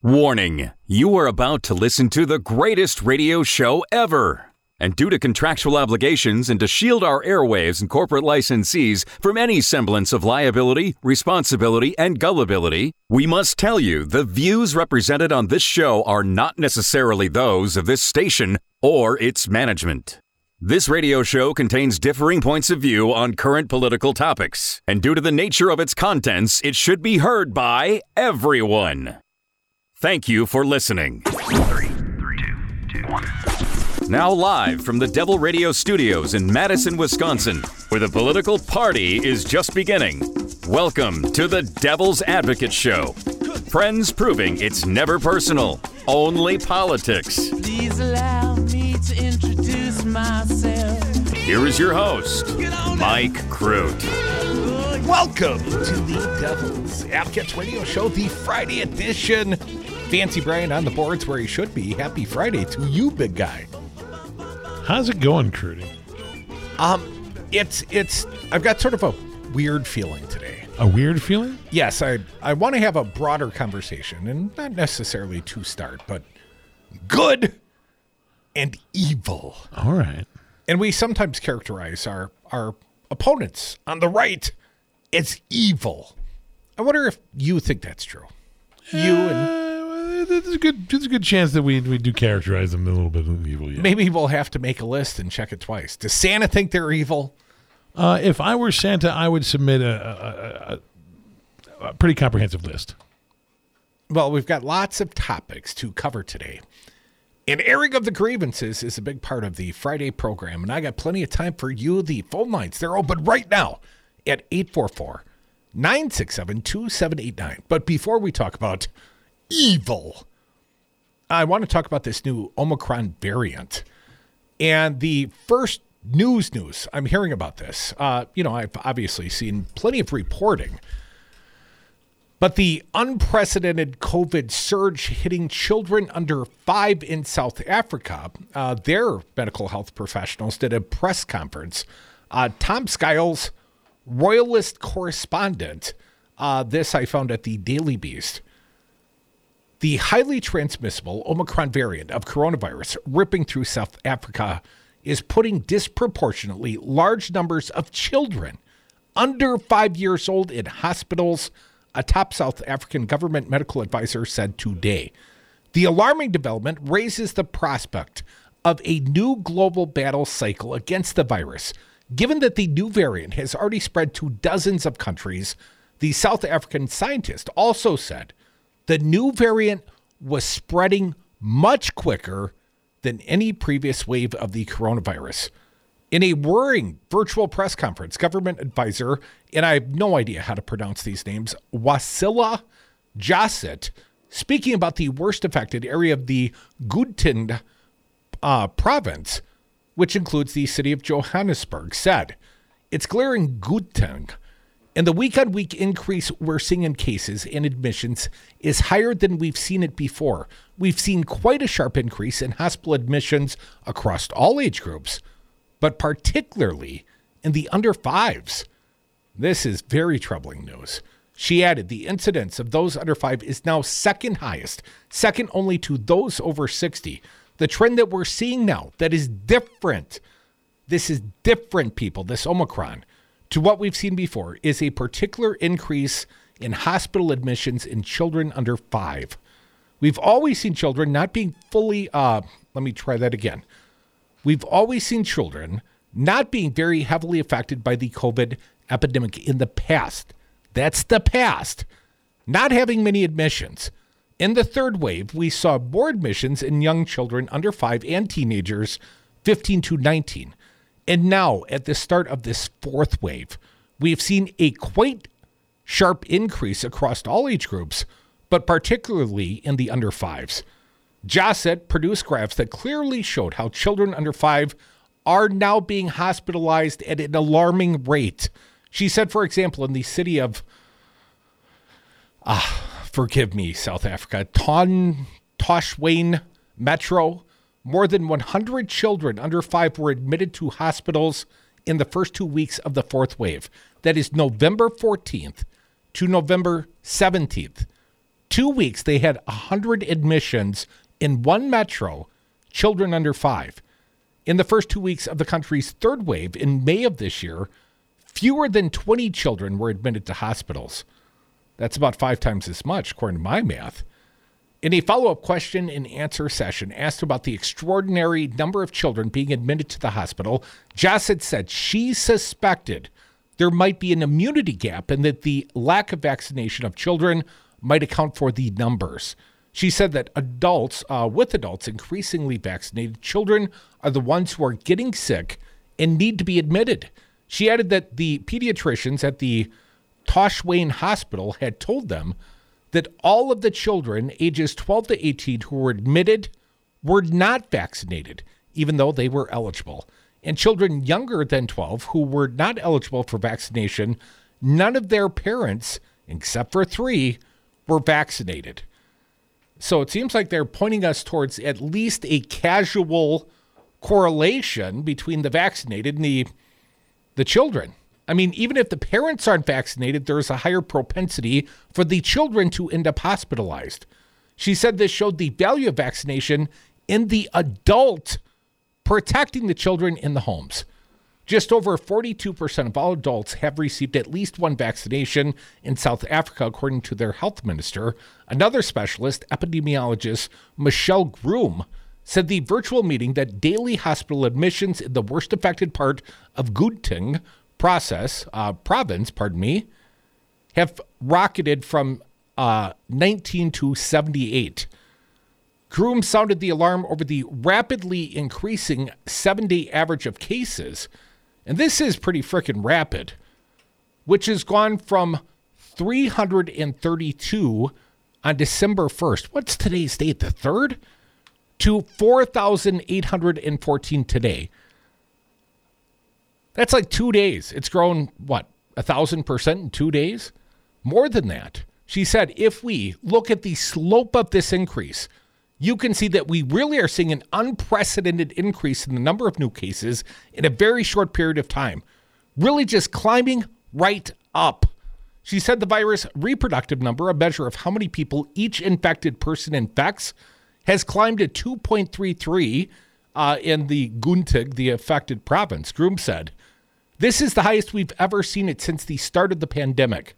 Warning, you are about to listen to the greatest radio show ever. And due to contractual obligations and to shield our airwaves and corporate licensees from any semblance of liability, responsibility, and gullibility, we must tell you the views represented on this show are not necessarily those of this station or its management. This radio show contains differing points of view on current political topics, and due to the nature of its contents, it should be heard by everyone. Thank you for listening. 3, 2, 1. Now live from the Devil Radio Studios in Madison, Wisconsin, where the political party is just beginning. Welcome to the Devil's Advocate Show. Friends proving it's never personal, only politics. Please allow me to introduce myself. Here is your host, Mike Crute. Welcome to the Devil's Advocate Radio Show, the Friday edition. Fancy Brian on the boards where he should be. Happy Friday to you, big guy. How's it going, Crudy? It's I've got sort of a weird feeling today. A weird feeling? Yes, I want to have a broader conversation, and not necessarily to start, but good and evil. All right. And we sometimes characterize our opponents on the right as evil. I wonder if you think that's true. You and There's a good chance that we do characterize them a little bit of evil. Yeah. maybe we'll have to make a list and check it twice. Does Santa think they're evil? If I were Santa, I would submit a pretty comprehensive list. Well, we've got lots of topics to cover today. And airing of the grievances is a big part of the Friday program, and I got plenty of time for you. The phone lines, they're open right now at 844-967-2789. But before we talk about evil, I want to talk about this new Omicron variant. And the first news I'm hearing about this, I've obviously seen plenty of reporting, but the unprecedented COVID surge hitting children under 5 in South Africa, their medical health professionals did a press conference. Tom Skiles, Royalist correspondent, this I found at the Daily Beast. The highly transmissible Omicron variant of coronavirus ripping through South Africa is putting disproportionately large numbers of children under 5 years old in hospitals, a top South African government medical advisor said today. The alarming development raises the prospect of a new global battle cycle against the virus. Given that the new variant has already spread to dozens of countries, the South African scientist also said the new variant was spreading much quicker than any previous wave of the coronavirus. In a worrying virtual press conference, government advisor, and I have no idea how to pronounce these names, Wasila Jasset, speaking about the worst affected area of the Gauteng province, which includes the city of Johannesburg, said, "It's clear in Gauteng, and the week-on-week increase we're seeing in cases and admissions is higher than we've seen it before. We've seen quite a sharp increase in hospital admissions across all age groups, but particularly in the under 5s. This is very troubling news." She added, the incidence of those under 5 is now second highest, second only to those over 60. The trend that we're seeing now, that is different. This is different, people, this Omicron, to what we've seen before, is a particular increase in hospital admissions in children under 5. We've always seen children not being fully, We've always seen children not being very heavily affected by the COVID epidemic in the past. That's the past. Not having many admissions. In the third wave, we saw more admissions in young children under 5 and teenagers 15 to 19. And now, at the start of this fourth wave, we've seen a quite sharp increase across all age groups, but particularly in the under 5s. Jasset produced graphs that clearly showed how children under 5 are now being hospitalized at an alarming rate. She said, for example, in the city of, forgive me, South Africa, Toshwane Metro, more than 100 children under 5 were admitted to hospitals in the first 2 weeks of the fourth wave. That is November 14th to November 17th. 2 weeks, they had 100 admissions in one metro, children under 5. In the first 2 weeks of the country's third wave in May of this year, fewer than 20 children were admitted to hospitals. That's about 5 times as much, according to my math. In a follow-up question and answer session asked about the extraordinary number of children being admitted to the hospital, Jossett said she suspected there might be an immunity gap and that the lack of vaccination of children might account for the numbers. She said that with adults increasingly vaccinated, children are the ones who are getting sick and need to be admitted. She added that the pediatricians at the Tosh Wayne Hospital had told them that all of the children ages 12 to 18 who were admitted were not vaccinated, even though they were eligible. And children younger than 12 who were not eligible for vaccination, none of their parents, except for 3, were vaccinated. So it seems like they're pointing us towards at least a casual correlation between the vaccinated and the children. I mean, even if the parents aren't vaccinated, there's a higher propensity for the children to end up hospitalized. She said this showed the value of vaccination in the adult protecting the children in the homes. Just over 42% of all adults have received at least one vaccination in South Africa, according to their health minister. Another specialist, epidemiologist Michelle Groom, said the virtual meeting that daily hospital admissions in the worst affected part of Gauteng province, have rocketed from 19 to 78. Groom sounded the alarm over the rapidly increasing 7-day average of cases, and this is pretty freaking rapid, which has gone from 332 on December 1st. What's today's date, the 3rd? To 4,814 today. That's like 2 days. It's grown, 1,000% in 2 days? More than that. She said, if we look at the slope of this increase, you can see that we really are seeing an unprecedented increase in the number of new cases in a very short period of time. Really just climbing right up. She said the virus reproductive number, a measure of how many people each infected person infects, has climbed to 2.33 in the Gauteng, the affected province. Groom said, this is the highest we've ever seen it since the start of the pandemic.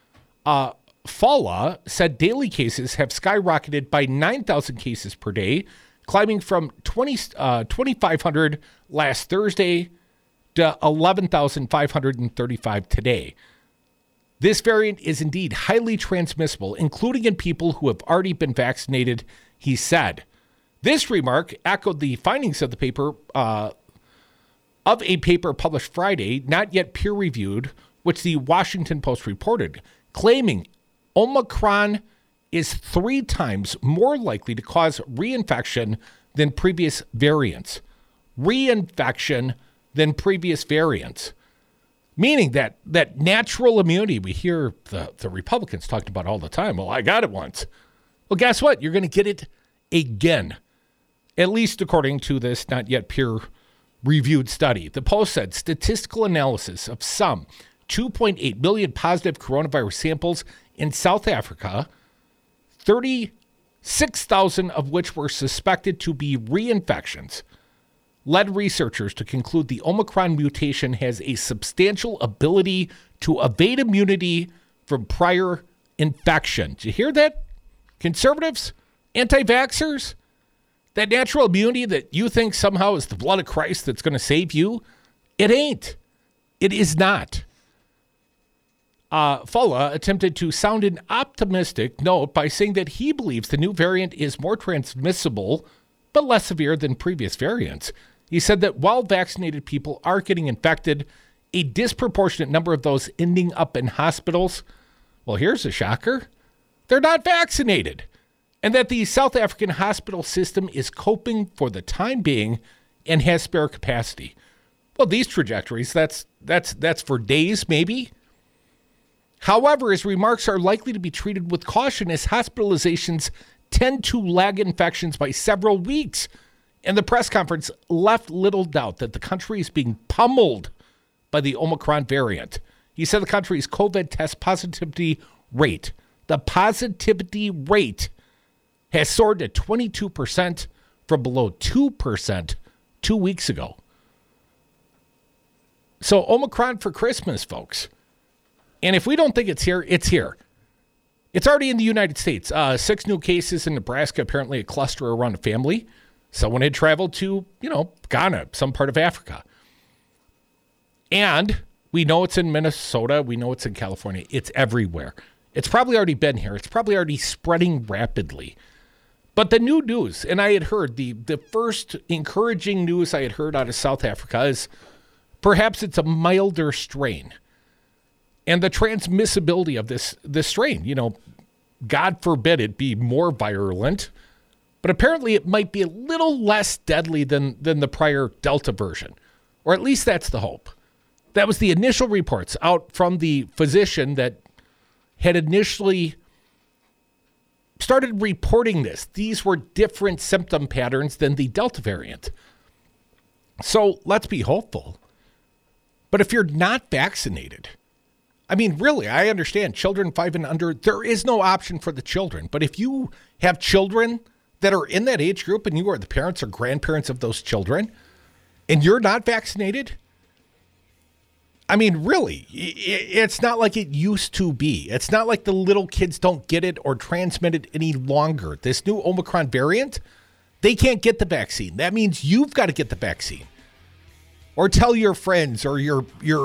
Fala said daily cases have skyrocketed by 9,000 cases per day, climbing from 2,500 last Thursday to 11,535 today. This variant is indeed highly transmissible, including in people who have already been vaccinated, he said. This remark echoed the findings of the paper of a paper published Friday, not yet peer-reviewed, which the Washington Post reported, claiming Omicron is 3 times more likely to cause reinfection than previous variants. Reinfection than previous variants. Meaning that natural immunity we hear the Republicans talking about all the time. Well, I got it once. Well, guess what? You're going to get it again. At least according to this not yet peer-reviewed study. The Post said statistical analysis of some 2.8 million positive coronavirus samples in South Africa, 36,000 of which were suspected to be reinfections, led researchers to conclude the Omicron mutation has a substantial ability to evade immunity from prior infection. Did you hear that? Conservatives? Anti-vaxxers? That natural immunity that you think somehow is the blood of Christ that's going to save you? It ain't. It is not. Fala attempted to sound an optimistic note by saying that he believes the new variant is more transmissible but less severe than previous variants. He said that while vaccinated people are getting infected, a disproportionate number of those ending up in hospitals, well, here's a shocker, they're not vaccinated. And that the South African hospital system is coping for the time being and has spare capacity. Well, these trajectories, that's for days maybe. However, his remarks are likely to be treated with caution as hospitalizations tend to lag infections by several weeks. And the press conference left little doubt that the country is being pummeled by the Omicron variant. He said the country's COVID test positivity rate, The positivity rate has soared to 22% from below 2% 2 weeks ago. So Omicron for Christmas, folks. And if we don't think it's here, it's here. It's already in the United States. 6 new cases in Nebraska, apparently a cluster around a family. Someone had traveled to, Ghana, some part of Africa. And we know it's in Minnesota. We know it's in California. It's everywhere. It's probably already been here. It's probably already spreading rapidly. But the new news, and I had heard, the first encouraging news I had heard out of South Africa is perhaps it's a milder strain. And the transmissibility of this strain, God forbid it be more virulent, but apparently it might be a little less deadly than the prior Delta version, or at least that's the hope. That was the initial reports out from the physician that had initially started reporting this. These were different symptom patterns than the Delta variant. So let's be hopeful. But if you're not vaccinated, I mean, really, I understand children 5 and under, there is no option for the children. But if you have children that are in that age group and you are the parents or grandparents of those children and you're not vaccinated, I mean, really, it's not like it used to be. It's not like the little kids don't get it or transmit it any longer. This new Omicron variant, they can't get the vaccine. That means you've got to get the vaccine. Or tell your friends or your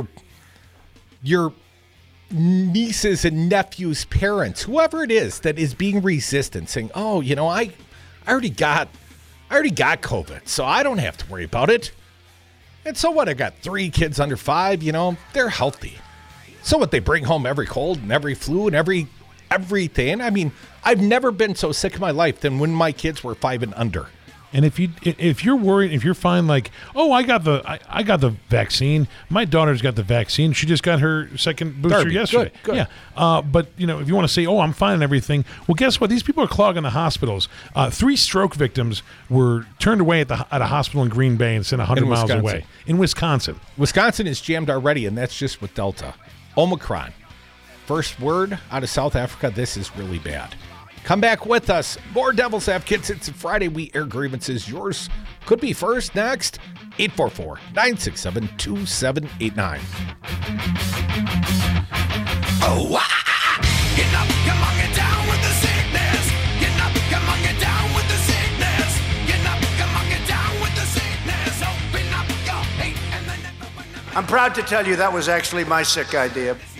nieces and nephews' parents, whoever it is that is being resistant, saying, "Oh, I already got COVID, so I don't have to worry about it." And so what? I got 3 kids under 5, they're healthy. So what? They bring home every cold and every flu and everything. I mean, I've never been so sick in my life than when my kids were 5 and under. And if you're worried, if you're fine, like, oh, I got the vaccine. My daughter's got the vaccine. She just got her second booster yesterday. Good. Yeah. But if you want to say, oh, I'm fine and everything, well, guess what? These people are clogging the hospitals. 3 stroke victims were turned away at a hospital in Green Bay and sent 100 miles away in Wisconsin. Wisconsin is jammed already, and that's just with Delta. Omicron. First word out of South Africa, this is really bad. Come back with us. More Devil's Advocates. It's a Friday. We air grievances. Yours could be first. Next, 844-967-2789. Oh, get up, come on, get down with the sickness. Get up, come on, get down with the sickness. Get up, come on, get down with the sickness. Open up your hate and then never. I'm proud to tell you that was actually my sick idea.